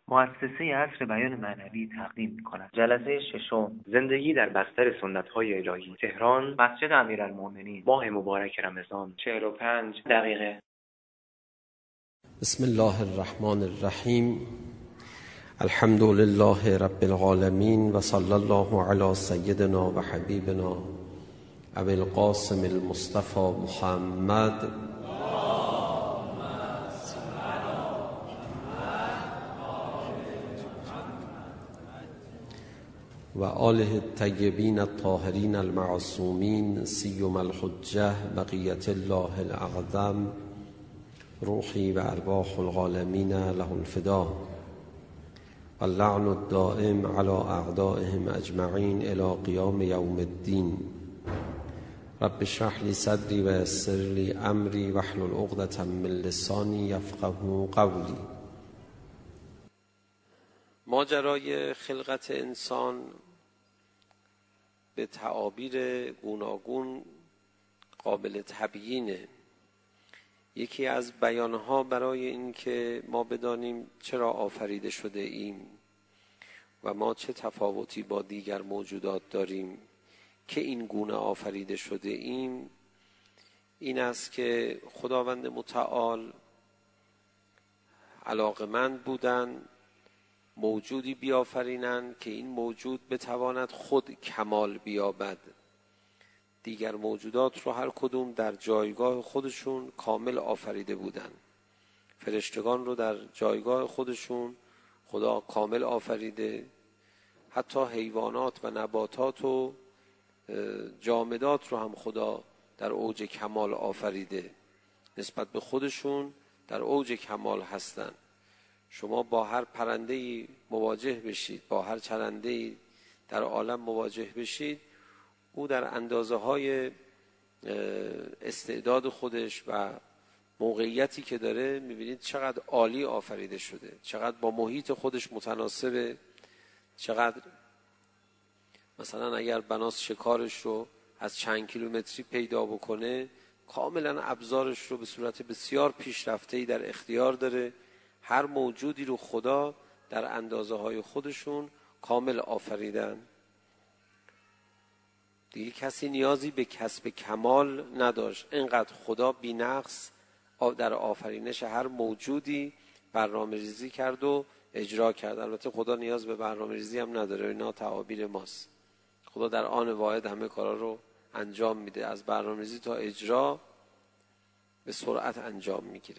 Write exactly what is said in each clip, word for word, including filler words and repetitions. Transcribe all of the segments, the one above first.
مؤسسه عصر بیان معنوی تقدیم می‌کند. جلسه ششم، زندگی در بستر سنت‌های الهی، تهران، مسجد امیرالمومنین، ماه مبارک رمضان، چهل و پنج دقیقه. بسم الله الرحمن الرحیم. الحمد لله رب العالمین و صلی الله علی سیدنا و حبیبنا ابی القاسم المصطفى محمد و آله الطیبین الطاهرین المعصومین سیما الحجة بقیة الله الاعظم روحی و ارواح العالمین له الفدا و اللعن الدائم علی اعدائهم اجمعین الی قیام یوم الدین. رب اشرح لی صدری و یسر لی امری واحلل عقدة من لسانی یفقهوا قولی. ماجرای خلقت انسان به تعابیر گوناگون قابل تبیینه. یکی از بیانها برای این که ما بدانیم چرا آفریده شده ایم و ما چه تفاوتی با دیگر موجودات داریم که این گونه آفریده شده ایم، این است که خداوند متعال علاقمند بودن موجودی بیافرینند که این موجود بتواند خود کمال بیابد. دیگر موجودات رو هر کدوم در جایگاه خودشون کامل آفریده بودن. فرشتگان رو در جایگاه خودشون خدا کامل آفریده، حتی حیوانات و نباتات و جامدات رو هم خدا در اوج کمال آفریده، نسبت به خودشون در اوج کمال هستن. شما با هر پرنده‌ای مواجه بشید، با هر چرنده‌ای در عالم مواجه بشید، او در اندازه های استعداد خودش و موقعیتی که داره میبینید چقدر عالی آفریده شده، چقدر با محیط خودش متناسبه، چقدر مثلا اگر بناس شکارش رو از چند کیلومتری پیدا بکنه کاملا ابزارش رو به صورت بسیار پیشرفته‌ای در اختیار داره. هر موجودی رو خدا در اندازه های خودشون کامل آفریدن. دیگه کسی نیازی به کسب کمال نداشت. اینقدر خدا بی نقص در آفرینش هر موجودی برنامه ریزی کرد و اجرا کرد. البته خدا نیاز به برنامه ریزی هم نداره، اینا تعابیر ماست. خدا در آن واحد همه کارا رو انجام میده، از برنامه ریزی تا اجرا به سرعت انجام میگیره.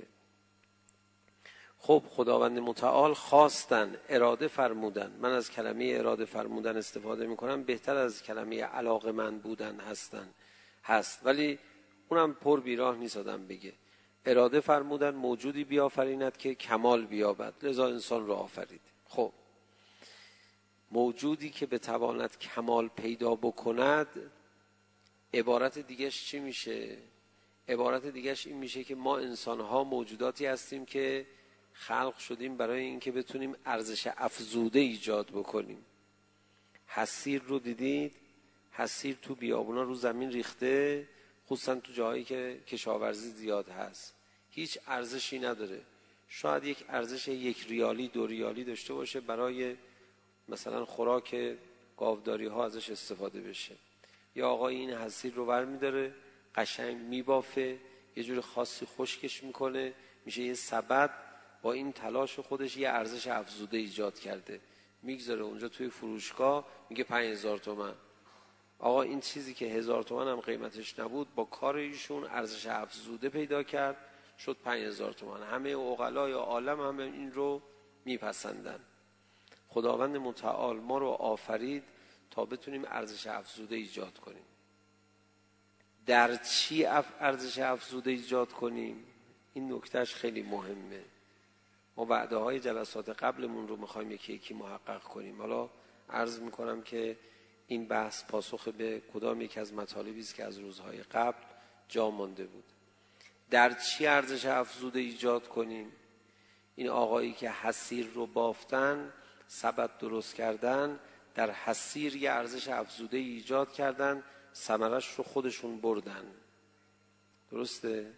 خب خداوند متعال خواستن، اراده فرمودن. من از کلمه اراده فرمودن استفاده میکنم، بهتر از کلمه علاقمند بودن هستن هست، ولی اونم پر بیراه نیست آدم بگه. اراده فرمودن موجودی بیافریند که کمال بیابد، لذا انسان رو آفرید. خب موجودی که بتواند کمال پیدا بکند، عبارت دیگهش چی میشه؟ عبارت دیگهش این میشه که ما انسان‌ها موجوداتی هستیم که خلق شدیم برای اینکه بتونیم ارزش افزوده ایجاد بکنیم. حصیر رو دیدید؟ حصیر تو بیابونا رو زمین ریخته، خصوصا تو جاهایی که کشاورزی زیاد هست، هیچ ارزشی نداره. شاید یک ارزش یک ریالی دو ریالی داشته باشه، برای مثلا خوراک گاوداری ها ازش استفاده بشه. یا آقا این حصیر رو ور میداره، قشنگ میبافه، یه جور خاصی خشکش میکنه، میشه یه سبد. با این تلاش خودش یه ارزش افزوده ایجاد کرده، میگذاره اونجا توی فروشگاه، میگه پنج هزار تومن. آقا این چیزی که هزار تومن هم قیمتش نبود، با کار ایشون ارزش افزوده پیدا کرد، شد پنج هزار تومن. همه عقلای عالم همه این رو میپسندن. خداوند متعال ما رو آفرید تا بتونیم ارزش افزوده ایجاد کنیم. در چی ارزش افزوده ایجاد کنیم؟ این نکتهش خیلی مهمه. ما وعده های جلسات قبلمون رو میخوایم یکی یکی محقق کنیم. حالا عرض میکنم که این بحث پاسخ به کدام یک از مطالبی است که از روزهای قبل جا مانده بود. در چی ارزش افزوده ایجاد کنیم؟ این آقایی که حصیر رو بافتن، سبد درست کردن، در حصیر یه ارزش افزوده ایجاد کردن، ثمرش رو خودشون بردن. درسته؟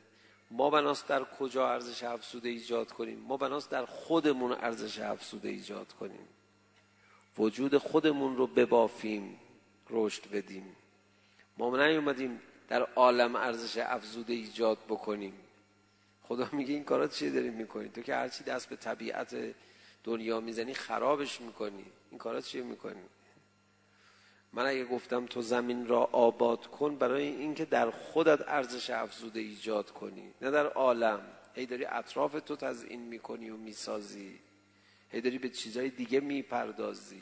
ما بناست در کجا ارزش افزوده ایجاد کنیم؟ ما بناست در خودمون ارزش افزوده ایجاد کنیم، وجود خودمون رو ببافیم، رشد بدیم. ما نیومدیم در عالم ارزش افزوده ایجاد بکنیم. خدا میگه این کارا چیه داریم میکنی؟ تو که هرچی دست به طبیعت دنیا میزنی خرابش میکنی. این کارا چیه میکنی؟ من اگه گفتم تو زمین را آباد کن، برای اینکه در خودت ارزش افزوده ایجاد کنی، نه در عالم. هی داری اطراف تو تزیین میکنی و میسازی، هی داری به چیزای دیگه میپردازی.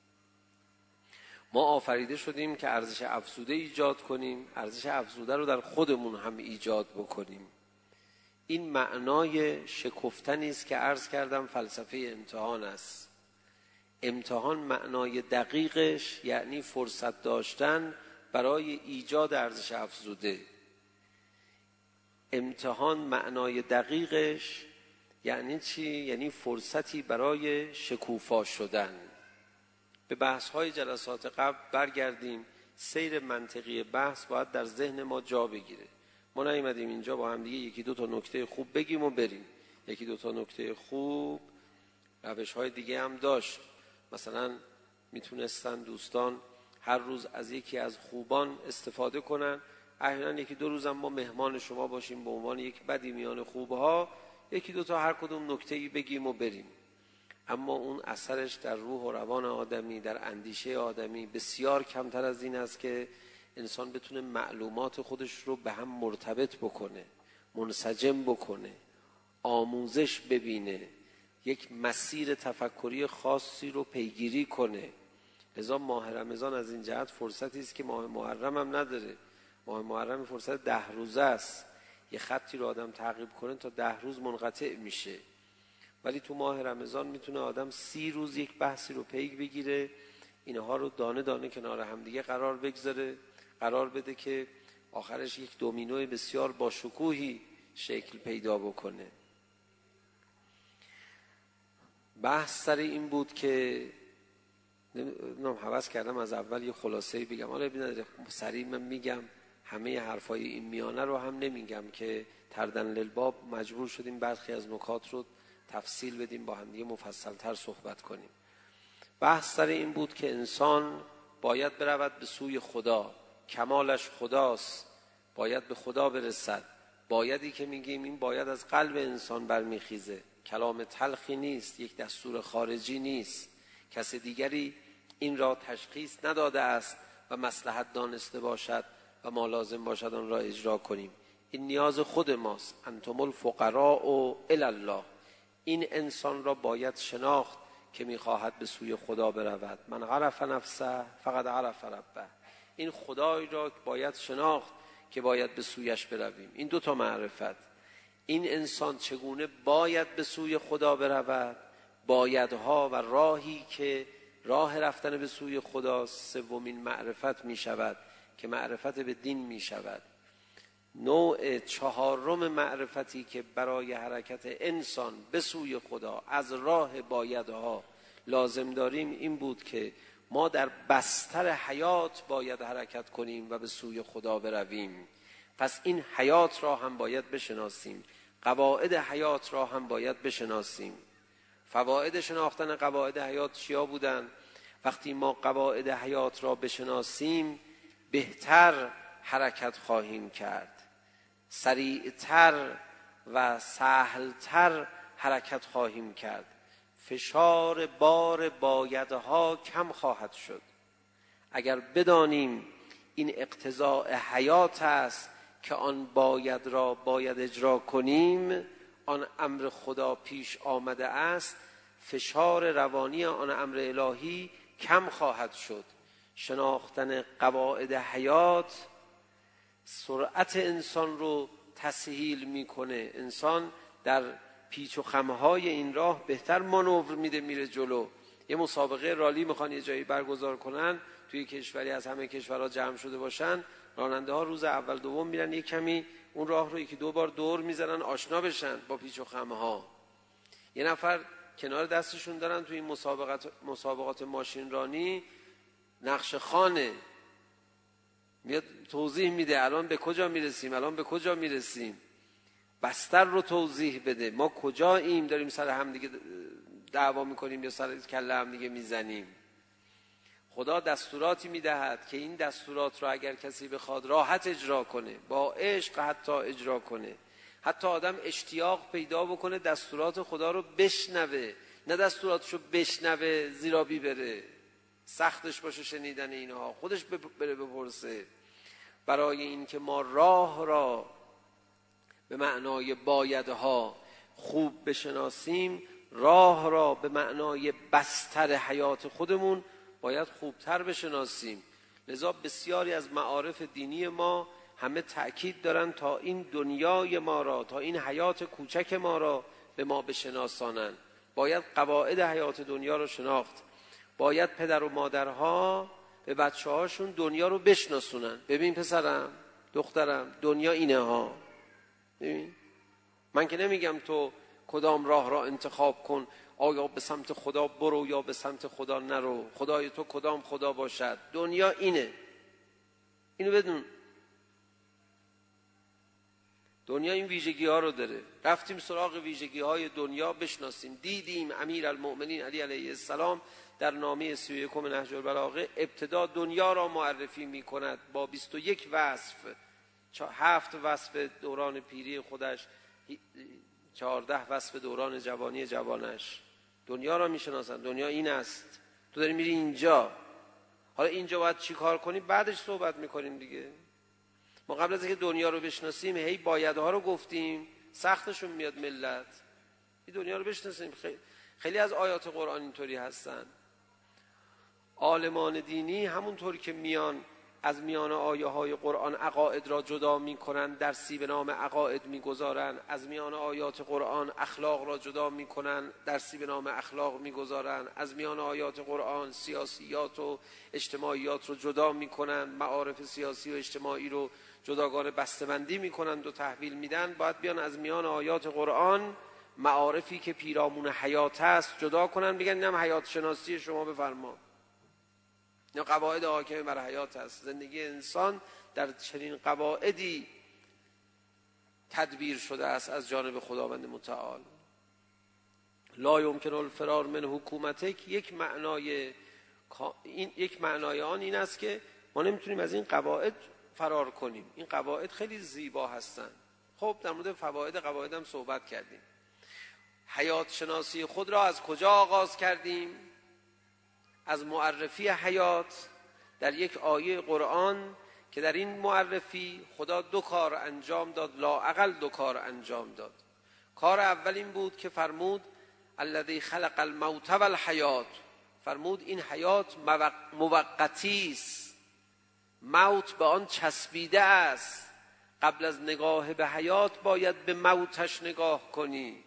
ما آفریده شدیم که ارزش افزوده ایجاد کنیم، ارزش افزوده رو در خودمون هم ایجاد بکنیم. این معنای شکفتنی است که عرض کردم فلسفه امتحان است. امتحان معنای دقیقش یعنی فرصت داشتن برای ایجاد ارزش افزوده. امتحان معنای دقیقش یعنی چی؟ یعنی فرصتی برای شکوفا شدن. به بحث‌های جلسات قبل برگردیم. سیر منطقی بحث باید در ذهن ما جا بگیره. ما نیومدیم اینجا با هم دیگه یکی دو تا نکته خوب بگیم و بریم. یکی دو تا نکته خوب روش‌های دیگه هم داشت. مثلا میتونستن دوستان هر روز از یکی از خوبان استفاده کنن. احیانا یکی دو روزم ما مهمان شما باشیم به عنوان یک بدی میان خوبها، یکی دو تا هر کدوم نکته‌ای بگیم و بریم. اما اون اثرش در روح و روان آدمی، در اندیشه آدمی بسیار کمتر از این است که انسان بتونه معلومات خودش رو به هم مرتبط بکنه، منسجم بکنه، آموزش ببینه، یک مسیر تفکری خاصی رو پیگیری کنه. لذا ماه رمضان از این جهت فرصتی است که ماه محرم هم نداره. ماه محرم فرصت ده روزه است. یه خطی رو آدم تعقیب کنه تا ده روز منقطع میشه. ولی تو ماه رمضان میتونه آدم سی روز یک بحثی رو پیگ بگیره، اینها رو دانه دانه کنار هم دیگه قرار بگذاره، قرار بده که آخرش یک دومینوی بسیار با شکوهی شکل پیدا بکنه. بحث سر این بود که نمیدونم حوض کردم از اول یه خلاصه‌ای بگم، حالا ببینید سریع من میگم، همه حرفای این میانه رو هم نمیگم که تردن للباب مجبور شدیم برخی از نکات رو تفصیل بدیم، با هم دیگه مفصل‌تر صحبت کنیم. بحث سر این بود که انسان باید برود به سوی خدا، کمالش خداست، باید به خدا برسد. بایدی که میگیم این باید از قلب انسان برمیخیزه، کلام تلخی نیست، یک دستور خارجی نیست، کس دیگری این را تشخیص نداده است و مصلحت دانسته باشد و ما لازم باشد آن را اجرا کنیم. این نیاز خود ماست. انتم الفقراء الی الله. این انسان را باید شناخت که میخواهد به سوی خدا برود. من عرف نفسه فقد عرف ربه. این خدای را باید شناخت که باید به سویش برویم. این دو تا معرفت. این انسان چگونه باید به سوی خدا برود؟ بایدها و راهی که راه رفتن به سوی خدا سومین معرفت می شود که معرفت به دین می شود. نوع چهارم معرفتی که برای حرکت انسان به سوی خدا از راه بایدها لازم داریم این بود که ما در بستر حیات باید حرکت کنیم و به سوی خدا برویم. پس این حیات را هم باید بشناسیم، قواعد حیات را هم باید بشناسیم. فواید شناختن قواعد حیات چیا بودن؟ وقتی ما قواعد حیات را بشناسیم بهتر حرکت خواهیم کرد، سریعتر و سهلتر حرکت خواهیم کرد. فشار بار بایدها کم خواهد شد. اگر بدانیم این اقتضاء حیات است که آن باید را باید اجرا کنیم، آن امر خدا پیش آمده است، فشار روانی آن امر الهی کم خواهد شد. شناختن قواعد حیات سرعت انسان رو تسهیل میکنه. انسان در پیچ و خمهای این راه بهتر مانور میده، میره جلو. یه مسابقه رالی میخوان یه جایی برگزار کنن، توی کشوری از همه کشورها جمع شده باشن، راننده ها روز اول دوم میرن یه کمی اون راه رو یکی دو بار دور میزنن آشنا بشن با پیچ و خمها. یه نفر کنار دستشون دارن توی این مسابقات مسابقات ماشین رانی نقش خانه، میاد توضیح میده الان به کجا میرسیم، الان به کجا میرسیم. بستر رو توضیح بده. ما کجاییم داریم سر هم دیگه دعوا میکنیم یا سر کله هم دیگه میزنیم؟ خدا دستوراتی میدهد که این دستورات رو اگر کسی بخواد راحت اجرا کنه، با عشق حتی اجرا کنه، حتی آدم اشتیاق پیدا بکنه دستورات خدا رو بشنوه، نه دستوراتشو بشنوه زیرابی بره، سختش باشه شنیدن اینها، خودش بره بپرسه. برای این که ما راه را به معنای بایدها خوب بشناسیم، راه را به معنای بستر حیات خودمون باید خوبتر بشناسیم. لذا بسیاری از معارف دینی ما همه تأکید دارن تا این دنیای ما را، تا این حیات کوچک ما را به ما بشناسانن. باید قواعد حیات دنیا رو شناخت. باید پدر و مادرها به بچه هاشون دنیا رو بشناسونن. ببین پسرم، دخترم، دنیا اینه ها. ببین، من که نمیگم تو کدام راه را انتخاب کن، آیا به سمت خدا برو یا به سمت خدا نرو، خدای تو کدام خدا باشد، دنیا اینه، اینو بدون. دنیا این ویژگی ها رو داره. رفتیم سراغ ویژگی های دنیا بشناسیم. دیدیم امیر المؤمنین علی علیه السلام در نامه سی و یکم نهج البلاغه ابتدا دنیا را معرفی می کند با بیست و یک وصف، هفت وصف دوران پیری خودش، چهارده وصف دوران جوانی جوانش. دنیا را می شناسند. دنیا این است، تو داری میری اینجا. حالا اینجا باید چی کار کنی؟ بعدش صحبت میکنیم دیگه. ما قبل از اینکه دنیا رو بشناسیم هی بایدها رو گفتیم، سختشون میاد ملت. این دنیا رو بشناسیم. خیلی, خیلی از آیات قرآن اینطوری هستن. عالمان دینی همونطور که میان از میان آیه های قرآن عقاید را جدا می کنند، درسی به نام عقاید می گذارند. از میان آیات قرآن اخلاق را جدا می کنند، درسی به نام اخلاق می گذارند. از میان آیات قرآن سیاسیات و اجتماعیات رو جدا می کنند، معارف سیاسی و اجتماعی رو جداگانه بسته‌بندی می کنند و تحویل میدن. باید بیان از میان آیات قرآن معارفی که پیرامون حیات است جدا کنن، بگن اینم حیات شناسی شما بفرما، یا قواعد حاکم بر حیات است. زندگی انسان در چنین قواعدی تدبیر شده است از جانب خداوند متعال. لا یمکن الفرار من حکومتک، یک معنای این یک معنای آن این است که ما نمیتونیم از این قواعد فرار کنیم. این قواعد خیلی زیبا هستند. خب در مورد فواید قواعد هم صحبت کردیم. حیات شناسی خود را از کجا آغاز کردیم؟ از معرفی حیات در یک آیه قرآن که در این معرفی خدا دو کار انجام داد، لااقل دو کار انجام داد. کار اول این بود که فرمود الذی خلق الموت والحیات، فرمود این حیات موقتی است، موت به آن چسبیده است. قبل از نگاه به حیات باید به موتش نگاه کنی.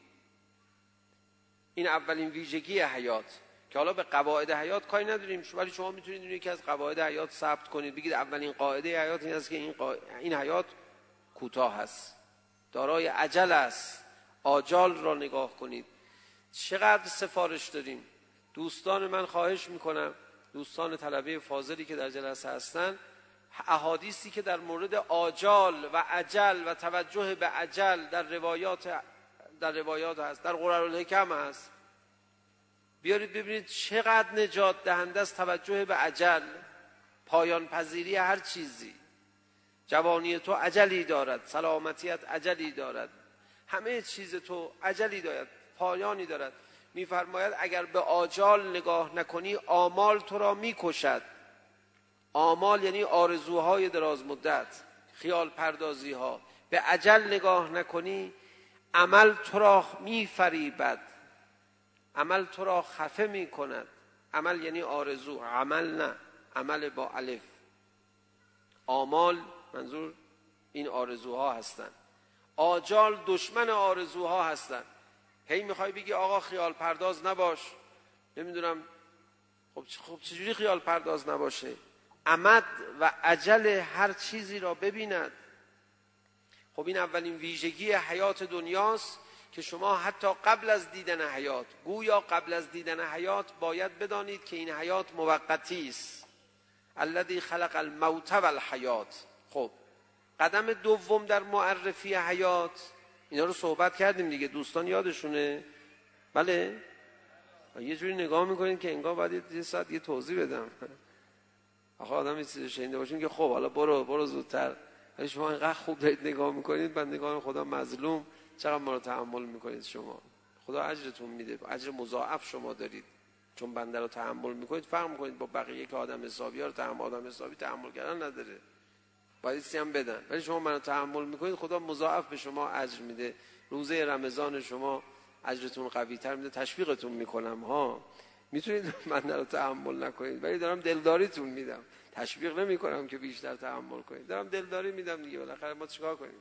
این اولین ویژگی حیات که حالا به قواعد حیات کاری نداریم، ولی شما میتونید اینو یکی از قواعد حیات ثبت کنید، بگید اولین قاعده حیات این است که این, قا... این حیات کوتاه است، دارای عجل است، آجال را نگاه کنید. چقدر سفارش داریم. دوستان من خواهش میکنم، دوستان طلبه فاضلی که در جلسه هستن، احادیثی که در مورد آجال و عجل و توجه به عجل در روایات در روایات هست، در قرآن‌الحکم هست، بیارید ببینید چقدر نجات دهنده است توجه به عجل. پایان پذیری هر چیزی، جوانی تو عجلی دارد، سلامتیت عجلی دارد، همه چیز تو عجلی دارد، پایانی دارد. میفرماید اگر به آجال نگاه نکنی آمال تو را میکشد. آمال یعنی آرزوهای دراز مدت، خیال پردازی ها. به عجل نگاه نکنی عمل تو را میفریبد، عمل تو را خفه می کند. عمل یعنی آرزو، عمل نه، عمل با الف. آمال منظور این آرزوها هستند. آجال دشمن آرزوها هستند. هی میخوای بگی آقا خیال پرداز نباش، نمیدونم، خب خب چجوری خیال پرداز نباشه؟ عمد و عجل هر چیزی را ببیند. خب این اولین ویژگی حیات دنیاست که شما حتی قبل از دیدن حیات، گویا قبل از دیدن حیات باید بدانید که این حیات موقتی است. الذی خلق الموت والحیات. خب قدم دوم در معرفی حیات اینا رو صحبت کردیم دیگه، دوستان یادشونه؟ بله؟ یه جوری نگاه میکنین که انگار باید یه ساعت یه توضیح بدم. آخه آدم یه چیزی شنیده باشین که خب حالا برو برو زودتر، ولی شما اینقدر خوب دارید نگاه میکنید، بندگان خدا مظلوم، چقدر ما رو تحمل میکنید شما. خدا اجرتون میده، اجر مضاعف شما دارید، چون بنده رو تحمل میکنید. فرق میکنید با بقیه که آدم حسابی ها رو تحمل، آدم حسابی تحمل کردن نداره، باید سیم بدن، ولی شما منو تحمل میکنید، خدا مضاعف به شما اجر میده. روزه رمضان شما اجرتون قوی تر میده. تشویقتون میکنم ها، میتونید بنده رو تحمل نکنید، ولی دارم دلداریتون میدم، تشویق نمیکنم که بیشتر تحمل کنید، دارم دلداری میدم دیگه. بالاخره ما چیکار کنیم؟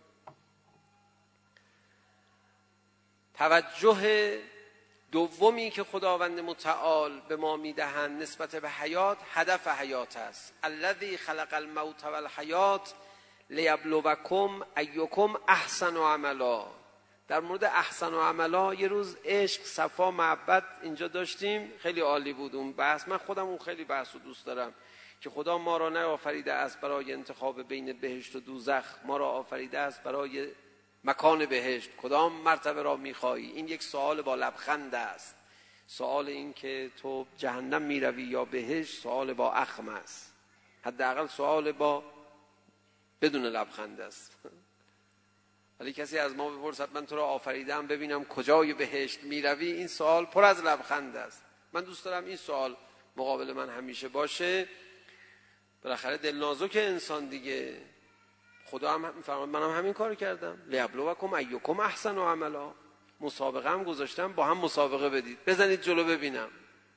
توجه دومی که خداوند متعال به ما میدهند نسبت به حیات، هدف حیات است. الذی خلق الموت والحیات لیبلوکم ایکم احسن عملا. در مورد احسن عملا یه روز عشق، صفا، محبت اینجا داشتیم، خیلی عالی بود اون بحث. من خودم اون خیلی بحث رو دوست دارم که خدا ما را نیافریده است برای انتخاب بین بهشت و دوزخ، ما را آفریده است برای مکان بهشت. کدام مرتبه را میخوایی؟ این یک سوال با لبخند است. سوال این که تو جهنم میروی یا بهشت سوال با اخم است، حداقل سوال با بدون لبخند است. ولی کسی از ما بپرسد من تو را آفریدم ببینم کجای بهشت میروی، این سوال پر از لبخند است. من دوست دارم این سوال مقابل من همیشه باشه. بالاخره دلنازک انسان دیگه. خدا هم میفرماید منم همین کارو کردم، لیبلوکم ایکم احسن عملا. مسابقه هم گذاشتم، با هم مسابقه بدید، بزنید جلو ببینم.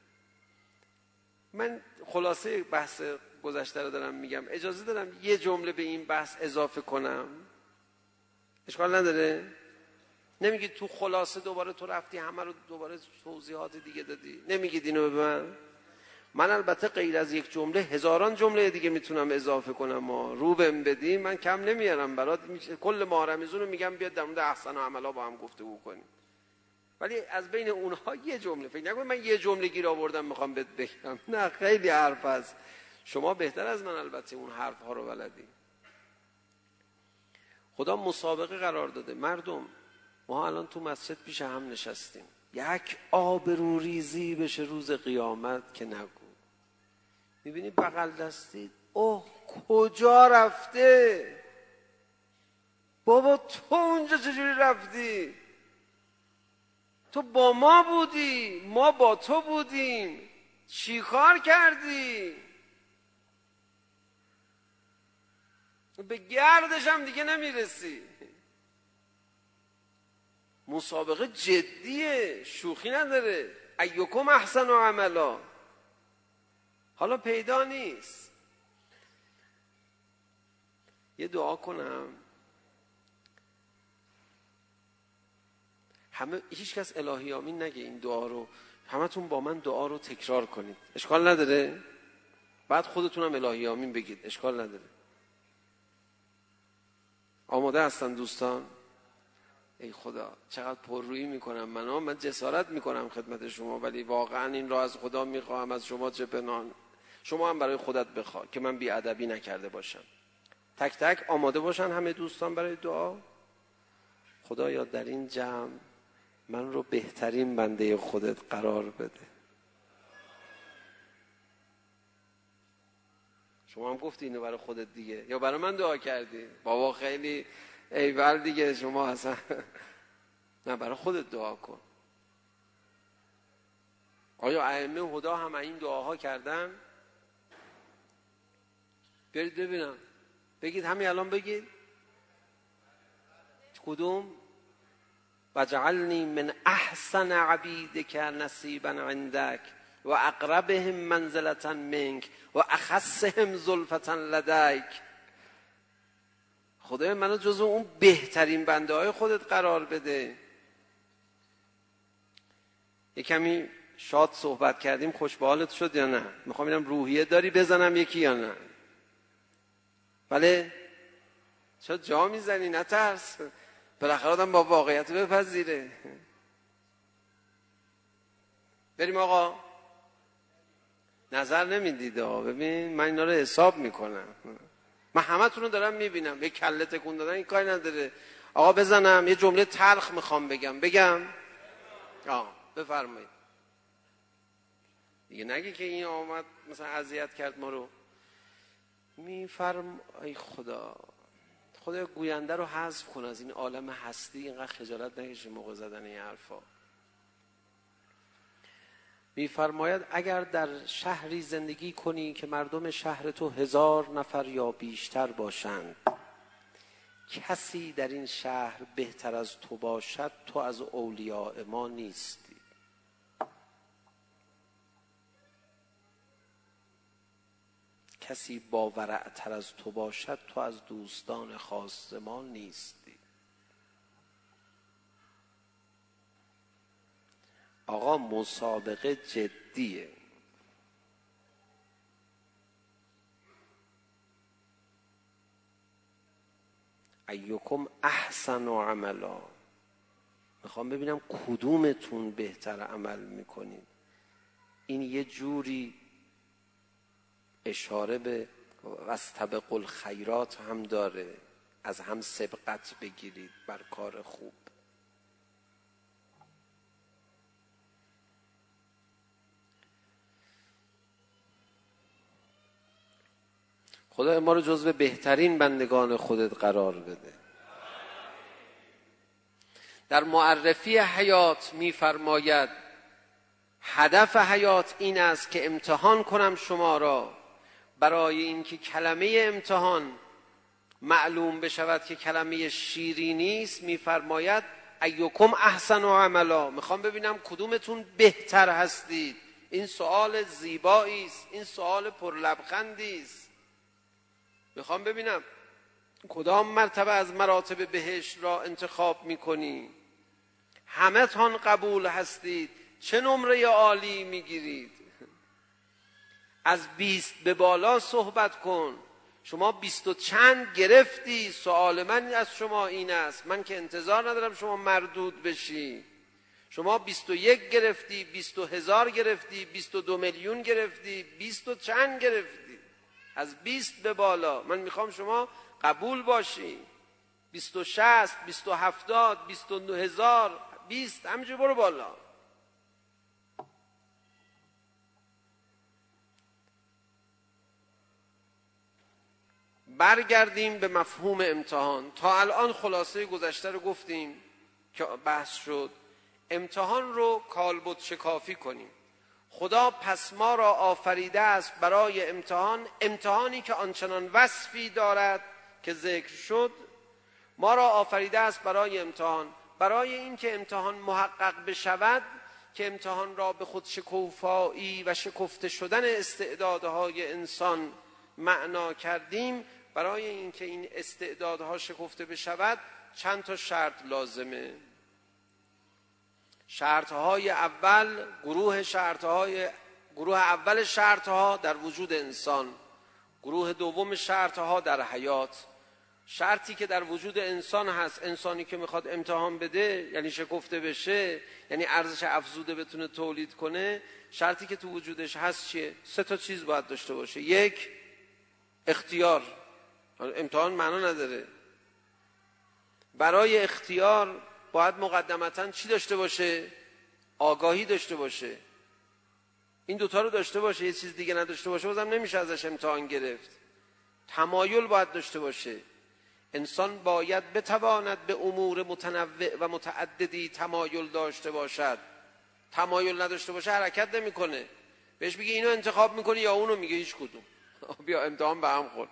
من خلاصه بحث گذشته رو دارم میگم، اجازه دارم یه جمله به این بحث اضافه کنم؟ اشکال نداره؟ نمیگید تو خلاصه دوباره تو رفتی همه رو دوباره توضیحات دیگه دادی؟ نمیگید اینو به من؟ من البته غیر از یک جمله هزاران جمله دیگه میتونم اضافه کنم. ما رو بهم بدی من کم نمیارم برات. کل ماه رمضان رو میگم بیاد در مورد احسن عملا با هم گفتگو کنیم، ولی از بین اونها یه جمله. فکر نکن من یه جمله گیر آوردم میخوام بهت بگم، نه خیلی حرف هست. شما بهتر از من البته اون حرف ها رو بلدی. خدا مسابقه قرار داده. مردم ما الان تو مسجد پیش هم نشستیم، یک آبروریزی بشه روز قیامت که نگو. میبینی بغل دستی اوه کجا رفته؟ بابا تو اونجا چجوری رفتی؟ تو با ما بودی، ما با تو بودیم، چی کار کردی؟ به گردش هم دیگه نمیرسی. مسابقه جدیه، شوخی نداره. ایکم احسن عملا. حالا پیدا نیست. یه دعا کنم، همه هیچ کس الهی آمین نگه این دعا رو، همتون با من دعا رو تکرار کنید، اشکال نداره؟ بعد خودتونم الهی آمین بگید، اشکال نداره. آماده هستن دوستان؟ ای خدا چقدر پررویی میکنم من ها. من جسارت میکنم خدمت شما، ولی واقعا این را از خدا میخواهم، از شما چه پنهان. شما هم برای خودت بخواه که من بیادبی نکرده باشم. تک تک آماده باشن همه دوستان برای دعا. خدایا در این جمع من رو بهترین بنده خودت قرار بده. شما هم گفتی اینو برای خودت دیگه، یا برای من دعا کردی؟ بابا خیلی ایول دیگه شما اصلا. نه برای خودت دعا کن. آیا ائمه هدی هم این دعاها کردن؟ برید ببینم، بگید همین الان بگید. کدوم؟ وجعلنی من احسن عبیدک نصیبا عندک و اقربهم منزلة منک و اخصهم زلفة لدیک. خدای منو جزو اون بهترین بنده های خودت قرار بده. یه کمی شاد صحبت کردیم، خوش به حالت شد یا نه؟ میخوام ببینم روحیه داری بزنم یکی یا نه. بله؟ چرا جا میزنی؟ نترس، بالاخره آدم با واقعیت بپذیره. بریم آقا. نظر نمیدید آقا. ببین من اینا رو حساب میکنم، من همه تون رو دارم میبینم. یک کله تکون دادن این کاری نداره. آقا بزنم یه جمله تلخ میخوام بگم بگم آه بفرمایید دیگه، نگی که این آمد مثلا اذیت کرد ما رو. میفرم ای خدا، خدا گوینده رو حذف کن از این عالم هستی، اینقدر خجالت نکشه موقع زدن این حرفا. میفرماید اگر در شهری زندگی کنی که مردم شهر تو هزار نفر یا بیشتر باشند، کسی در این شهر بهتر از تو باشد، تو از اولیاء ما نیستی. کسی باورعتر از تو باشد، تو از دوستان خاص ما نیستی. آقا مسابقه جدیه. ایکم احسن عملا، میخوام ببینم کدومتون بهتر عمل میکنید. این یه جوری اشاره به واستبقوا الخیرات هم داره، از هم سبقت بگیرید بر کار خوب. خدا ما رو جزو بهترین بندگان خودت قرار بده. در معرفی حیات می‌فرماید هدف حیات این است که امتحان کنم شما را، برای اینکه کلمه امتحان معلوم بشود که کلمه شیرینی است. می‌فرماید ایکم احسن عملا، میخوام ببینم کدومتون بهتر هستید. این سوال زیبایی است، این سوال پرلبخندی است. میخوام ببینم کدام مرتبه از مراتب بهشت را انتخاب میکنی. همه تان قبول هستید، چه نمره عالی میگیرید. از بیست به بالا صحبت کن. شما بیست و چند گرفتی؟ سوال من از شما این است، من که انتظار ندارم شما مردود بشی. شما بیست و یک گرفتی، بیست و هزار گرفتی، بیست و دو میلیون گرفتی، بیست و چند گرفتی. از بیست به بالا من میخوام شما قبول باشی. بیست و شصت، بیست و هفتاد، بیست و نه هزار، بیست، همینجور برو بالا. برگردیم به مفهوم امتحان. تا الان خلاصه گذشته رو گفتیم که بحث شد. امتحان رو کالبد شکافی کنیم. خدا پس ما را آفریده است برای امتحان، امتحانی که آنچنان وصفی دارد که ذکر شد. ما را آفریده است برای امتحان، برای اینکه امتحان محقق بشود، که امتحان را به خود شکوفایی و شکفته شدن استعدادهای انسان معنا کردیم. برای اینکه این استعدادها شکفته بشود چند تا شرط لازمه. شرطهای اول، گروه شرطهای گروه اول شرطها در وجود انسان، گروه دوم شرطها در حیات. شرطی که در وجود انسان هست، انسانی که میخواد امتحان بده یعنی شکفته بشه، یعنی ارزش افزوده بتونه تولید کنه، شرطی که تو وجودش هست چیه؟ سه تا چیز باید داشته باشه. یک، اختیار. امتحان معنا نداره. برای اختیار باید مقدمتاً چی داشته باشه؟ آگاهی داشته باشه. این دوتا رو داشته باشه، یه چیز دیگه نداشته باشه بازم نمیشه ازش امتحان گرفت. تمایل باید داشته باشه. انسان باید بتواند به امور متنوع و متعددی تمایل داشته باشد. تمایل نداشته باشه حرکت نمیکنه. بهش بگی اینو انتخاب میکنی یا اونو، میگه هیچ کدوم. بیا امتحان به هم خورد.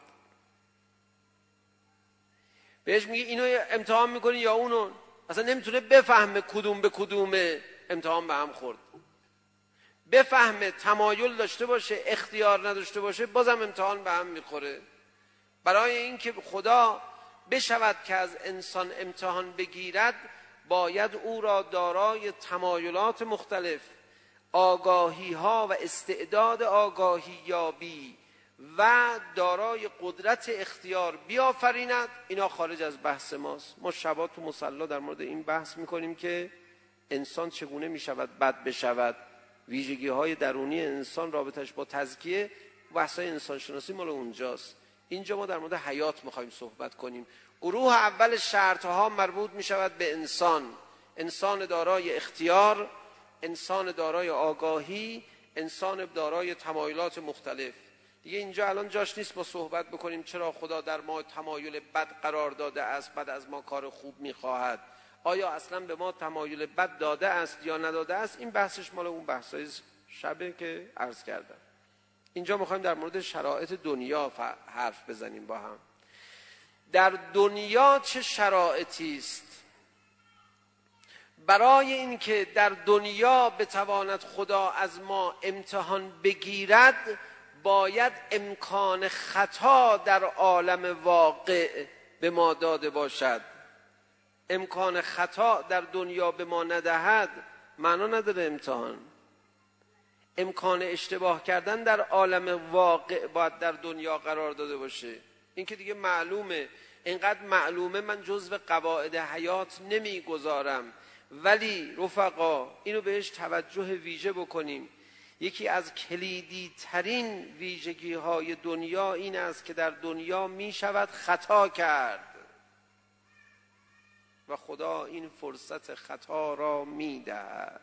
بهش میگه اینو امتحان میکنی یا اونو، اصلا نمیتونه بفهمه کدوم به کدومه. امتحان به هم خورد. بفهمه، تمایل داشته باشه، اختیار نداشته باشه، بازم امتحان به هم میخوره. برای اینکه خدا بشود که از انسان امتحان بگیرد، باید او را دارای تمایلات مختلف، آگاهی ها و استعداد آگاهی یابی و دارای قدرت اختیار بیافریند. اینا خارج از بحث ماست. ما شبا تو مصلی در مورد این بحث میکنیم که انسان چگونه میشود بد بشود، ویژگی های درونی انسان، رابطش با تزکیه. بحث های انسان شناسی مال اونجاست. اینجا ما در مورد حیات میخوایم صحبت کنیم. گروه اول شرط ها مربوط میشود به انسان، انسان دارای اختیار، انسان دارای آگاهی، انسان دارای تمایلات مختلف. دیگه اینجا الان جاش نیست ما صحبت بکنیم چرا خدا در ما تمایل بد قرار داده است، بعد از ما کار خوب میخواهد. آیا اصلا به ما تمایل بد داده است یا نداده است؟ این بحثش مال اون بحثای شبه که عرض کردم. اینجا میخوایم در مورد شرایط دنیا حرف بزنیم با هم. در دنیا چه شرایطی است؟ برای اینکه در دنیا بتواند خدا از ما امتحان بگیرد، باید امکان خطا در عالم واقع به ما داده باشد. امکان خطا در دنیا به ما ندهد معنا نداره امتحان. امکان اشتباه کردن در عالم واقع باید در دنیا قرار داده باشه. این که دیگه معلومه، اینقدر معلومه من جزو قواعد حیات نمیگذارم. ولی رفقا اینو بهش توجه ویژه بکنیم. یکی از کلیدی ترین ویژگی های دنیا این است که در دنیا می شود خطا کرد و خدا این فرصت خطا را می دهد.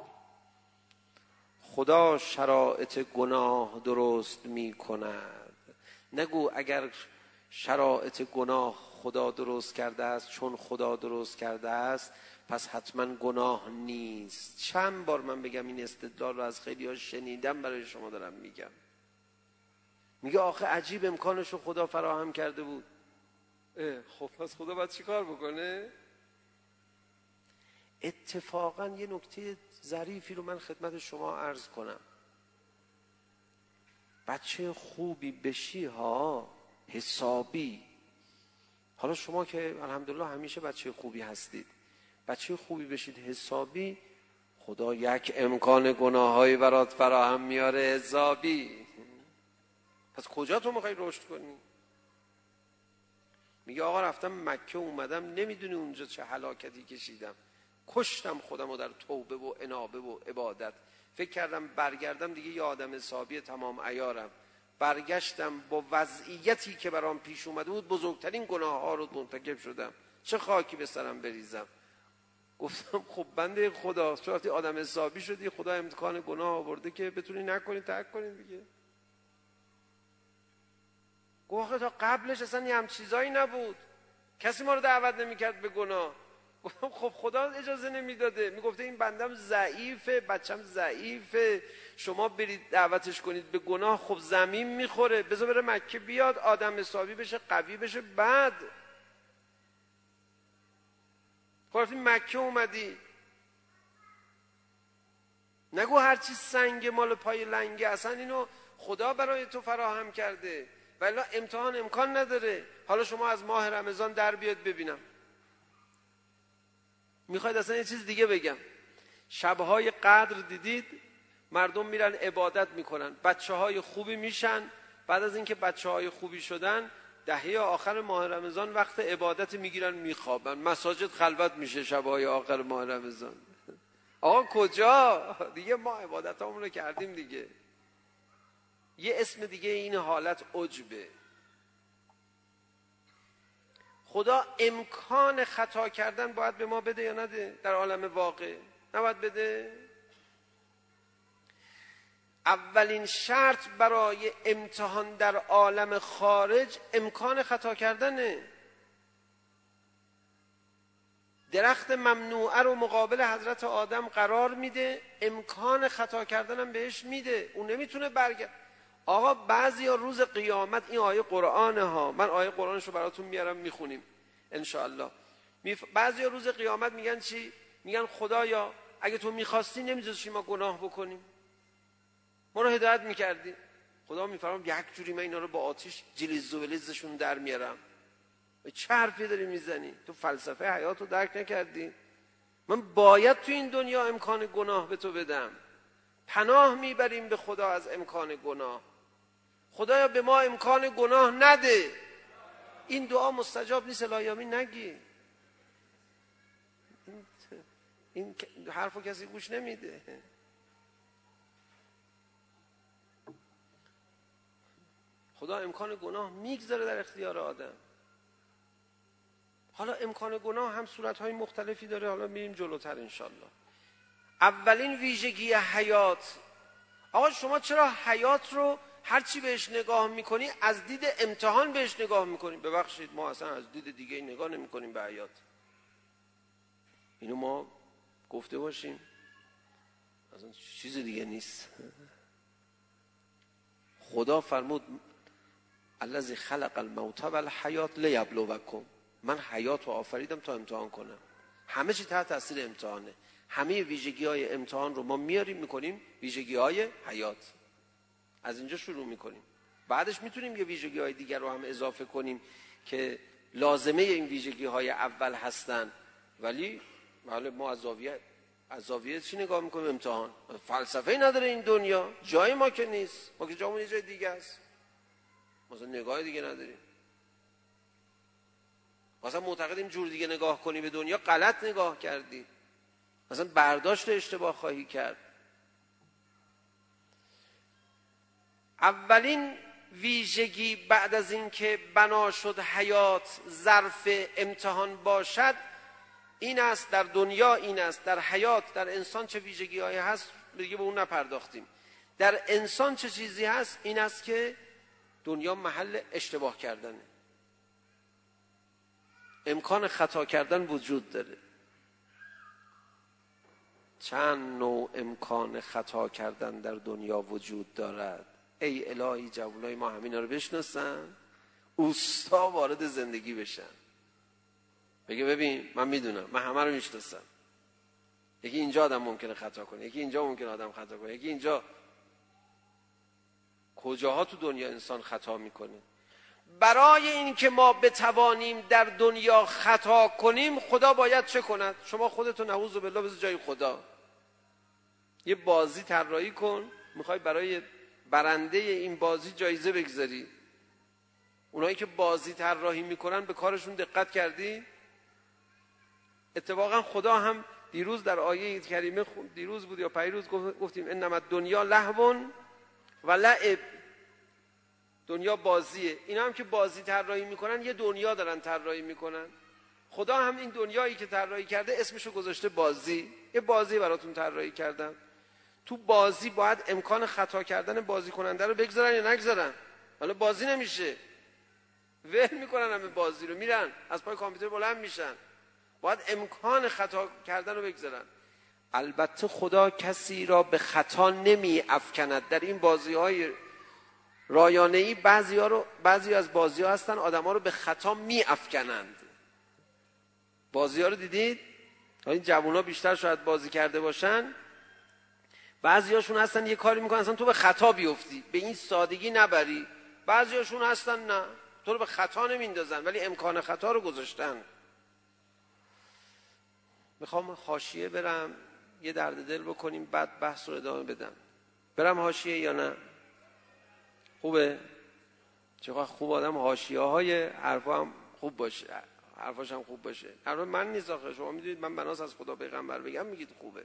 خدا شرایط گناه درست می کند. نگو اگر شرایط گناه خدا درست کرده است، چون خدا درست کرده است پس حتما گناه نیست. چند بار من بگم این استدلال رو از خیلی ها شنیدم، برای شما دارم میگم. میگه آخه عجیب امکانش رو خدا فراهم کرده بود. خب پس خدا باید چی کار بکنه؟ اتفاقا یه نکته ظریفی رو من خدمت شما عرض کنم. بچه خوبی بشی ها، حسابی. حالا شما که الحمدلله همیشه بچه خوبی هستید، بچه خوبی بشید حسابی، خدا یک امکان گناهایی برات فراهم میاره حسابی. پس کجا تو میخوای رشد کنی؟ میگه آقا رفتم مکه اومدم، نمیدونی اونجا چه هلاکتی کشیدم، کشتم خودم رو در توبه و انابه و عبادت. فکر کردم برگردم دیگه یه آدم حسابی تمام عیارم. برگشتم با وضعیتی که برام پیش اومده بود بزرگترین گناه ها رو مرتکب شدم. چه خاکی به سرم بریزم. گفتم خب بنده خدا، وقتی آدم حسابی شدی خدا امکان گناه آورده که بتونی نکنی، ترک کنی دیگه. گفت تا قبلش اصلا یه هم چیزایی نبود، کسی ما رو دعوت نمیکرد به گناه. گفتم خب خدا اجازه نمیداده، میگفته این بندم ضعیفه، بچم ضعیفه، شما برید دعوتش کنید به گناه، خب زمین میخوره، بذار بره مکه بیاد آدم حسابی بشه، قوی بشه. بعد خب مکه اومدی، نگو هرچی سنگ مال پای لنگه، اصلا اینو خدا برای تو فراهم کرده، ولی امتحان امکان نداره. حالا شما از ماه رمضان در بیاد ببینم، میخواید اصلا یه چیز دیگه بگم. شبهای قدر دیدید مردم میرن عبادت میکنن، بچه های خوبی میشن، بعد از اینکه بچه های خوبی شدن دهه آخر ماه رمضان وقت عبادت میگیرن میخوابن، مساجد خلوت میشه شبهای آخر ماه رمضان. آقا کجا؟ دیگه ما عبادت همون رو کردیم دیگه. یه اسم دیگه این حالت عجبه. خدا امکان خطا کردن باید به ما بده یا نده؟ در عالم واقع نباید بده؟ اولین شرط برای امتحان در عالم خارج امکان خطا کردنه. درخت ممنوعه رو مقابل حضرت آدم قرار میده، امکان خطا کردنم بهش میده، اون نمیتونه برگرد. آقا بعضی ها روز قیامت، این آیه قرآنه ها، من آیه قرآنشو براتون میارم میخونیم انشاءالله. بعضی ها روز قیامت میگن چی؟ میگن خدایا اگه تو میخواستی نمیذاشتی ما گناه بکنیم، ما رو هدایت میکردی. خدا میفرمام یک جوری من اینا رو با آتیش جلیز و ولزشون در میارم. چه حرفی داری میزنی؟ تو فلسفه حیات رو درک نکردی؟ من باید تو این دنیا امکان گناه به تو بدم. پناه میبریم به خدا از امکان گناه. خدایا به ما امکان گناه نده. این دعا مستجاب نیست الهیامی نگی. این حرفو کسی گوش نمیده. خدا امکان گناه میگذاره در اختیار آدم. حالا امکان گناه هم صورتهای مختلفی داره، حالا میریم جلوتر انشالله. اولین ویژگی حیات، آقا شما چرا حیات رو هرچی بهش نگاه میکنی از دید امتحان بهش نگاه میکنیم؟ ببخشید ما اصلا از دید دیگه نگاه نمیکنیم به حیات. اینو ما گفته باشیم، اصلا چیز دیگه نیست. خدا فرمود الذی خلق الموت والحیات لیبلوکم، من حیات رو آفریدم تا امتحان کنم. همه چی تحت تاثیر امتحانه. همه ویژگی های امتحان رو ما میاریم میکنیم ویژگی های حیات. از اینجا شروع میکنیم، بعدش میتونیم یه ویژگی های دیگر رو هم اضافه کنیم که لازمه این ویژگی های اول هستن. ولی بله ما از زاویه از زاویه چی نگاه میکنیم؟ امتحان. فلسفه نداره این دنیا، جای ما که نیست، ما که جامون یه جای دیگه است، مثلا نگاه دیگه نداریم. مثلا معتقدیم جور دیگه نگاه کنی به دنیا غلط نگاه کردی، مثلا برداشت اشتباه خواهی کرد. اولین ویژگی بعد از این که بنا شد حیات ظرف امتحان باشد این است، در دنیا این است، در حیات در انسان چه ویژگی هایی هست دیگه به اون نپرداختیم. در انسان چه چیزی هست این است که دنیا محل اشتباه کردنه، امکان خطا کردن وجود داره. چند نوع امکان خطا کردن در دنیا وجود دارد. ای الهی جوانای ما همینا رو بشناسن، اوستا وارد زندگی بشن، بگه ببین من میدونم، من همه رو میشناسم. یکی اینجا آدم ممکنه خطا کنه، یکی اینجا ممکنه آدم خطا کنه، یکی اینجا. کجاها تو دنیا انسان خطا میکنه؟ برای این که ما بتوانیم در دنیا خطا کنیم خدا باید چه کند؟ شما خودتو نعوذ بالله بذار جای خدا. یه بازی طراحی کن، میخوای برای برنده این بازی جایزه بگذاری. اونایی که بازی طراحی میکنن به کارشون دقت کردی؟ اتفاقا خدا هم دیروز در آیه کریمه، دیروز بود یا پیروز، گفتیم انما الدنیا لهو و لعب. دنیا بازیه. اینا هم که بازی طراحی میکنن یه دنیا دارن طراحی میکنن. خدا هم این دنیایی که طراحی کرده اسمشو گذاشته بازی. یه بازی براتون طراحی کردم. تو بازی باید امکان خطا کردن بازی کننده رو بگذارن یا نگذارن؟ حالا بازی نمیشه، ول میکنن همه بازی رو، میرن از پای کامپیوتر بلند میشن. باید امکان خطا کردن رو بگذارن. البته خدا کسی را به خطا نمی افکند. در این بازی های رایانه‌ای بعضی ها رو بعضی از بازی ها هستن آدم ها رو به خطا می افکنند. بازی ها رو دیدید؟ این جوونا بیشتر شاید بازی کرده باشن. بعضی هاشون هستن یه کاری میکنن اصلا تو به خطا بیفتی، به این سادگی نبری. بعضی هاشون هستن نه، تو رو به خطا نمیندازن ولی امکان خطا رو گذاشتن. میخوام حاشیه برم یه درد دل بکنیم بعد بحث رو ادامه بدم. برم حاشیه یا نه؟ خوبه؟ چقدر خوب آدم حاشیه های حرفا هم خوب باشه، حرفاش هم خوب باشه. حرف من نیست آخه، شما میدونید من بناس از خدا پیغمبر بگم میگید خوبه.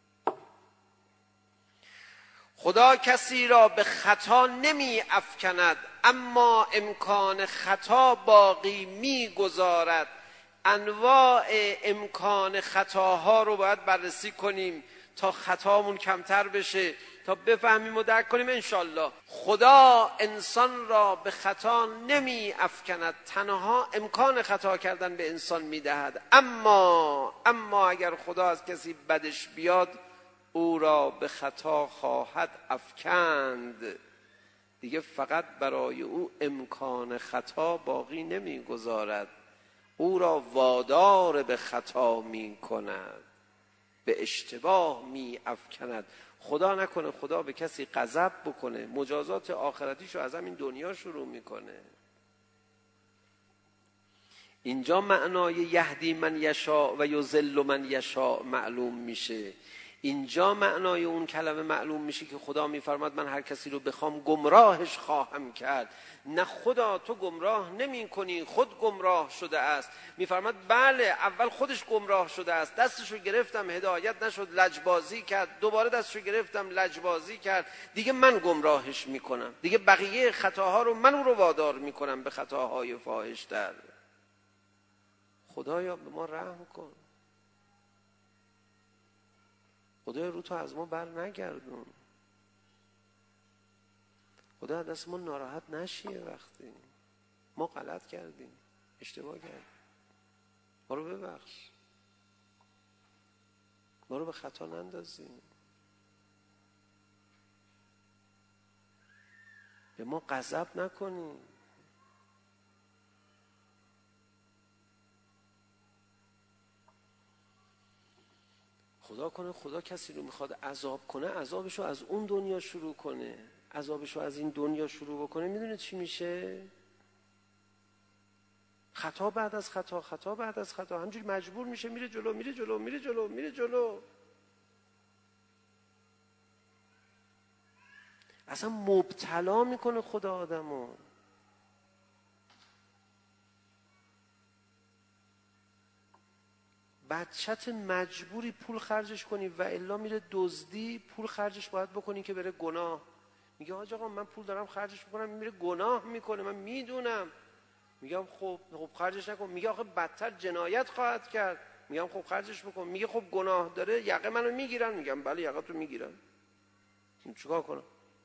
خدا کسی را به خطا نمی افکند اما امکان خطا باقی می گذارد. انواع امکان خطاها رو باید بررسی کنیم تا خطامون کمتر بشه، تا بفهمیم و درک کنیم انشالله. خدا انسان را به خطا نمی افکند، تنها امکان خطا کردن به انسان می دهد. اما اما اگر خدا از کسی بدش بیاد او را به خطا خواهد افکند، دیگه فقط برای او امکان خطا باقی نمی گذارد، او را وادار به خطا می کند، به اشتباه می افکند. خدا نکنه خدا به کسی غضب بکنه، مجازات آخرتیشو از همین دنیا شروع میکنه. اینجا معنای یهدی من یشاء و یضل من یشاء معلوم میشه. اینجا معنای اون کلمه معلوم میشه که خدا میفرماد من هر کسی رو بخوام گمراهش خواهم کرد. نه خدا تو گمراه نمی کنی، خود گمراه شده است. میفرماد بله اول خودش گمراه شده است، دستشو گرفتم هدایت نشد لجبازی کرد، دوباره دستشو گرفتم لجبازی کرد، دیگه من گمراهش میکنم، دیگه بقیه خطاها رو من رو وادار میکنم به خطاهای فاحش‌تر. خدایا به ما رحم کن، خدایا رو تو از ما بر نگردون، خدا دست ما ناراحت نشیه وقتی ما غلط کردیم، اشتباه کردیم، ما رو ببخش، ما رو به خطا نندازیم، به ما غضب نکنیم. خدا کنه خدا کسی رو میخواد عذاب کنه، عذابشو از اون دنیا شروع کنه، عذابشو از این دنیا شروع بکنه، میدونه چی میشه؟ خطا بعد از خطا، خطا بعد از خطا، همجوری مجبور میشه میره جلو میره جلو میره جلو میره جلو. اصلا مبتلا میکنه خدا آدمو. بچت مجبوری پول خرجش کنی و الا میره دزدی، پول خرجش باید بکنی که بره گناه. میگه حاج آقا من پول دارم خرجش میکنم میره گناه میکنه، من میدونم. میگم خب خب خرجش نکن. میگه آخه بدتر جنایت خواهد کرد. میگم خب خرجش بکن. میگه خب گناه داره یقه منو میگیرن. میگم بله یقه تو میگیرن، چیکار کنم؟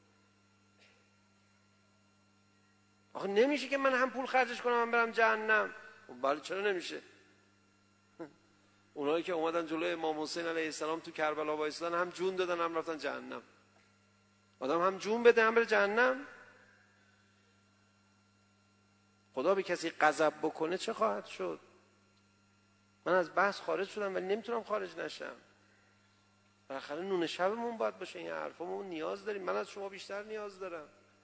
آخه نمیشه که من هم پول خرجش کنم من برم جهنم. خب بله چرا نمیشه؟ اونایی که اومدن جلوی امام حسین علیه السلام تو کربلا وایسادن هم جون دادن هم رفتن جهنم. آدم هم جون بده هم بره جهنم. خدا به کسی غضب بکنه چه خواهد شد؟ من از بحث خارج شدم ولی نمیتونم خارج نشم. بالاخره نون شبمون باید باشه، این حرفامون نیاز داریم، من از شما بیشتر نیاز دارم.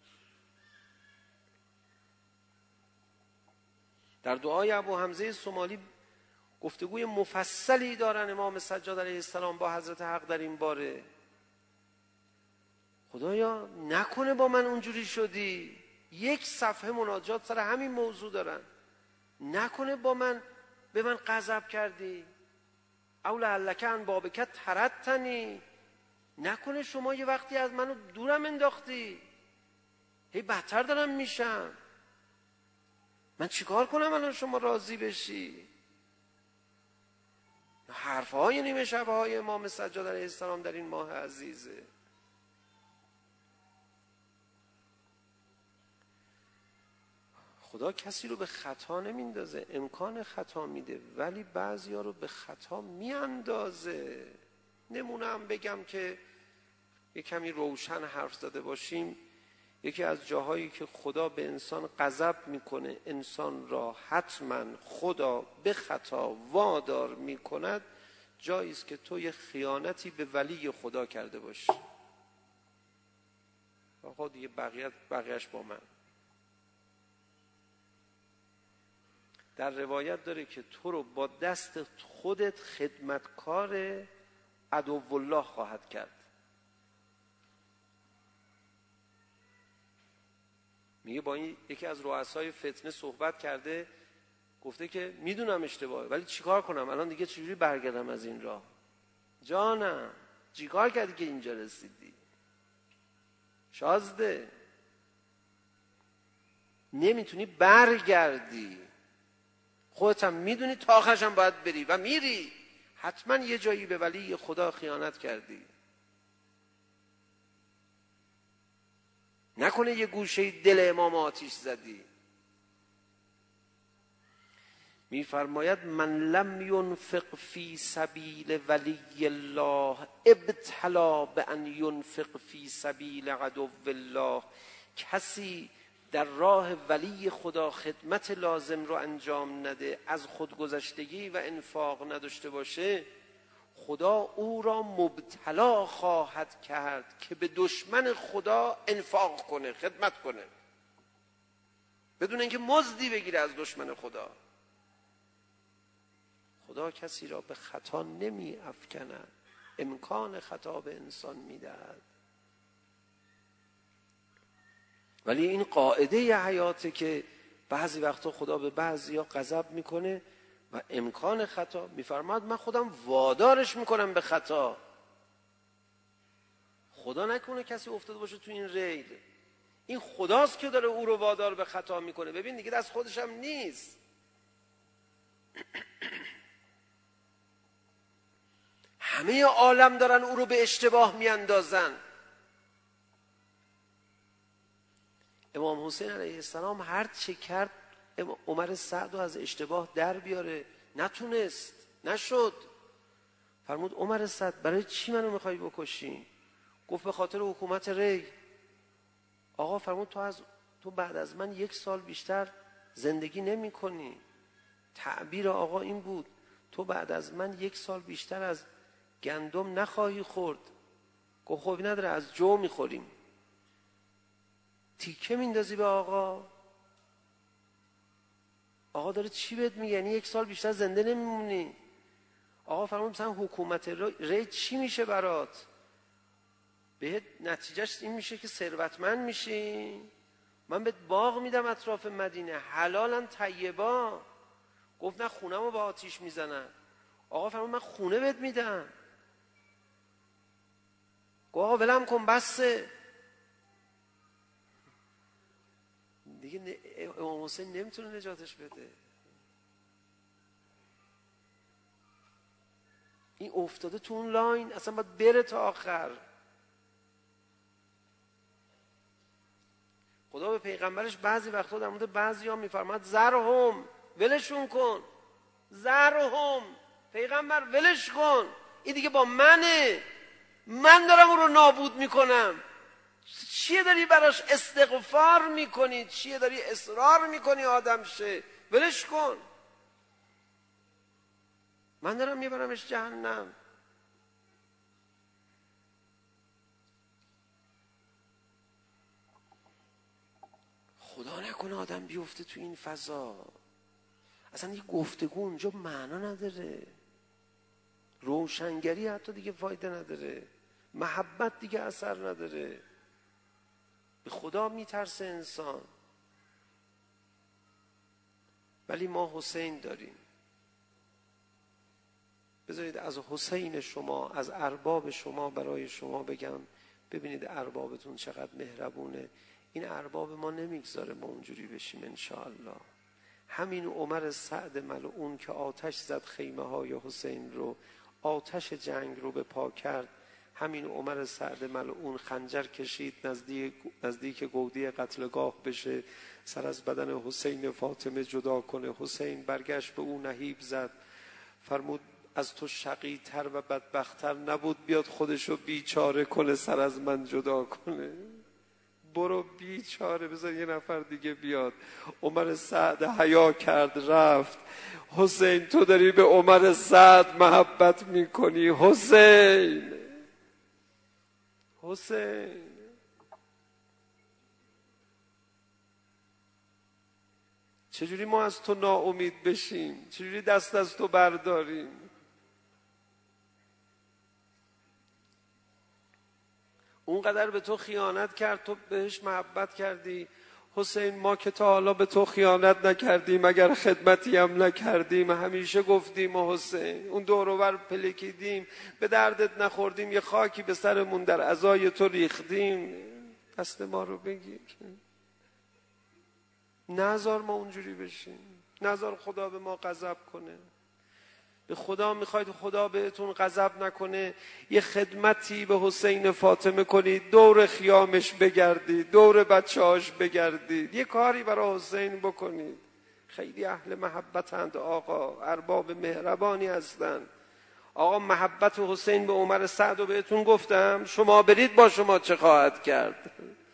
در دعای ابو حمزه سومالی گفتگوی مفصلی دارن امام سجاد علیه السلام با حضرت حق در این باره. خدایا نکنه با من اونجوری شدی. یک صفحه مناجات سر همین موضوع دارن. نکنه با من به من غضب کردی. او لعلک عن بابک طردتنی. نکنه شما یه وقتی از منو دورم انداختی. هی بدتر دارم میشم. من چیکار کنم الان شما راضی بشی؟ حرفهای نیمه شبهای امام سجاد علیه السلام در این ماه عزیزه. خدا کسی رو به خطا نمیندازه، امکان خطا میده ولی بعضیا رو به خطا میاندازه. نمونم بگم که یه کمی روشن حرف زده باشیم. یکی از جاهایی که خدا به انسان غضب میکنه، انسان را حتما خدا به خطا وادار میکند، جایی است که تو یه خیانتی به ولی خدا کرده باشی. آقا دیگه بقیه بقیهش با من. در روایت داره که تو رو با دست خودت خدمتکار عدو الله خواهد کرد. میگه با این یکی از رؤسای فتنه صحبت کرده، گفته که میدونم اشتباهه ولی چیکار کنم الان دیگه چجوری برگردم از این راه؟ جانم چیکار کردی که اینجا رسیدی؟ شازده نمیتونی برگردی، خودت هم میدونی تا آخرش هم باید بری و میری. حتما یه جایی به ولی خدا خیانت کردی. نکنه یه گوشه دل امام آتیش زدی. میفرماید من لم ینفق فی سبیل ولی الله ابتلا به ان ینفق فی سبیل عدو الله. کسی در راه ولی خدا خدمت لازم رو انجام نده، از خودگذشتگی و انفاق نداشته باشه، خدا او را مبتلا خواهد کرد که به دشمن خدا انفاق کنه، خدمت کنه، بدون اینکه مزدی بگیره از دشمن خدا. خدا کسی را به خطا نمی افکند. امکان خطا به انسان میدهد. ولی این قاعده حیاته که بعضی وقتا خدا به بعضی ها غضب میکنه و امکان خطا میفرماد من خودم وادارش میکنم به خطا. خدا نکنه کسی افتاده باشه تو این ریل، این خداست که داره او رو وادار به خطا میکنه. ببین دیگه دست خودش هم نیست. همه عالم دارن او رو به اشتباه میاندازن. امام حسین علیه السلام هر چه کرد عمر سعد رو از اشتباه در بیاره، نتونست، نشد. فرمود عمر سعد برای چی منو میخوای بکشی؟ گفت به خاطر حکومت ری. آقا فرمود تو از تو بعد از من یک سال بیشتر زندگی نمی کنی. تعبیر آقا این بود تو بعد از من یک سال بیشتر از گندم نخواهی خورد. گفت خوبی نداره از جو میخوریم. تیکه میندازی به آقا؟ آقا داره چی بهت میگه؟ یعنی یک سال بیشتر زنده نمیمونی. آقا فرمود مثلا حکومت ری چی میشه برات؟ بهت نتیجهش این میشه که ثروتمند میشی. من بهت باغ میدم اطراف مدینه حلالا طیبا. گفت نه خونه‌مو با آتیش میزنن. آقا فرمود من خونه بهت میدم. گفت آقا ولم کن بسه دیگه. امام حسین نمیتونه نجاتش بده. این افتاده تو اون لاین، اصلا باید بره تا آخر. خدا به پیغمبرش بعضی وقتا در مورد بعضی ها میفرماد زرهم، ولشون کن. زرهم، پیغمبر ولش کن، این دیگه با منه، من دارم اون رو نابود میکنم. چیه داری براش استغفار میکنی؟ چیه داری اصرار میکنی آدم شه؟ ولش کن، من دارم میبرمش جهنم. خدا نکنه آدم بیفته تو این فضا. اصلا یه گفتگو اونجا معنا نداره. روشنگری حتی دیگه فایده نداره. محبت دیگه اثر نداره. به خدا میترسه انسان. ولی ما حسین داریم. بذارید از حسین شما، از ارباب شما برای شما بگم. ببینید اربابتون چقدر مهربونه. این ارباب ما نمیگذاره ما اونجوری بشیم انشاءالله. همین عمر سعد ملعون که آتش زد خیمه های حسین رو، آتش جنگ رو به پا کرد. همین عمر سعد ملعون خنجر کشید نزدیک نزدیک گودی قتلگاه بشه، سر از بدن حسین فاطمه جدا کنه. حسین برگشت به اون نهیب زد، فرمود از تو شقی تر و بدبختتر نبود بیاد خودشو بیچاره کنه سر از من جدا کنه. برو بیچاره، بذار یه نفر دیگه بیاد. عمر سعد حیا کرد رفت. حسین تو داری به عمر سعد محبت میکنی. حسین حسین چجوری ما از تو ناامید بشیم؟ چجوری دست از تو برداریم؟ اونقدر به تو خیانت کرد، تو بهش محبت کردی. حسین ما که تا حالا به تو خیانت نکردیم، اگر خدمتی هم نکردیم، همیشه گفتیم حسین، اون دور و بر پلکیدیم، به دردت نخوردیم، یه خاکی به سرمون در عزای تو ریختیم، دست ما رو بگیر. نذار ما اونجوری بشیم، نذار خدا به ما غضب کنه. به خدا میخواید خدا بهتون غضب نکنه، یه خدمتی به حسین فاطمه کنید، دور خیامش بگردید، دور بچه‌هاش بگردید، یه کاری برای حسین بکنید. خیلی اهل محبتند آقا، ارباب مهربانی هستند. آقا محبت حسین به عمر سعد رو بهتون گفتم، شما برید با شما چه خواهد کرد.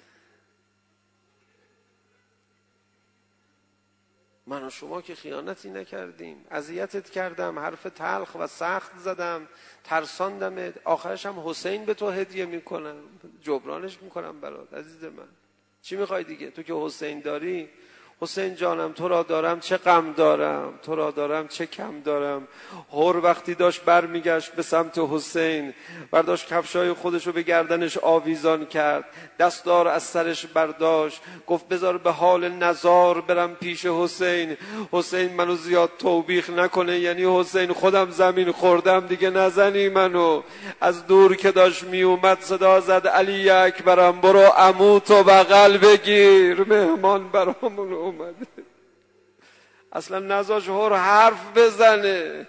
من و شما که خیانتی نکردیم، اذیتت کردم، حرف تلخ و سخت زدم، ترساندمت، آخرش هم حسین به تو هدیه میکنم، جبرانش میکنم برات. عزیز من چی میخوای دیگه؟ تو که حسین داری، حسین جانم تو را دارم چه غم دارم، تو را دارم چه کم دارم. هر وقتی داشت بر میگشت به سمت حسین، برداشت کفشای خودش رو به گردنش آویزان کرد، دستار از سرش برداشت، گفت بذار به حال نزار برم پیش حسین. حسین منو زیاد توبیخ نکنه، یعنی حسین خودم زمین خوردم دیگه، نزنی منو. از دور که داشت می اومد صدا زد علی اکبرم برو عمو تو بغل بگیر، مهمان برامون اومده. اصلا نذاش هر حرف بزنه،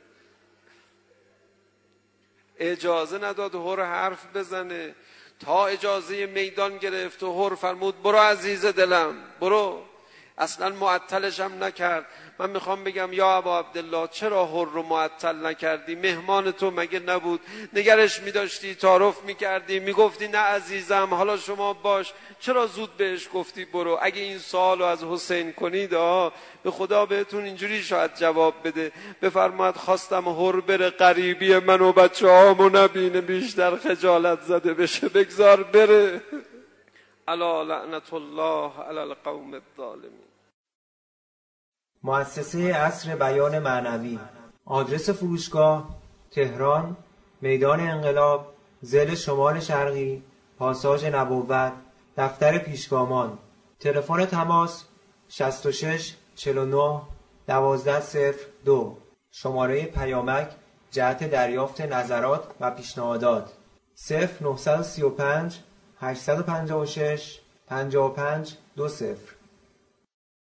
اجازه نداد هر حرف بزنه تا اجازه میدان گرفت و هر فرمود برو عزیز دلم برو. اصلا معطلش هم نکرد. من میخوام بگم یا ابا عبدالله چرا هر رو معطل نکردی؟ مهمان تو مگه نبود؟ نگرش میداشتی، تعارف میکردی، میگفتی نه عزیزم حالا شما باش، چرا زود بهش گفتی برو؟ اگه این سوال رو از حسین کنید آه به خدا بهتون اینجوری شاید جواب بده، بفرماد خواستم هر بره غریبی من و بچه هامو نبینه بیشتر خجالت زده بشه، بگذار بره. الا لعنت الله علی القوم الظالمین. مؤسسه عصر بیان معنوی. آدرس فروشگاه تهران، میدان انقلاب، ضلع شمال شرقی، پاساژ نبوت، دفتر پیشگامان. تلفن تماس شصت و شش چهل و نه دوازده صفر دو. شماره پیامک جهت دریافت نظرات و پیشنهادات صفر نه سه پنج هشت پنج شش پنج پنج دو صفر.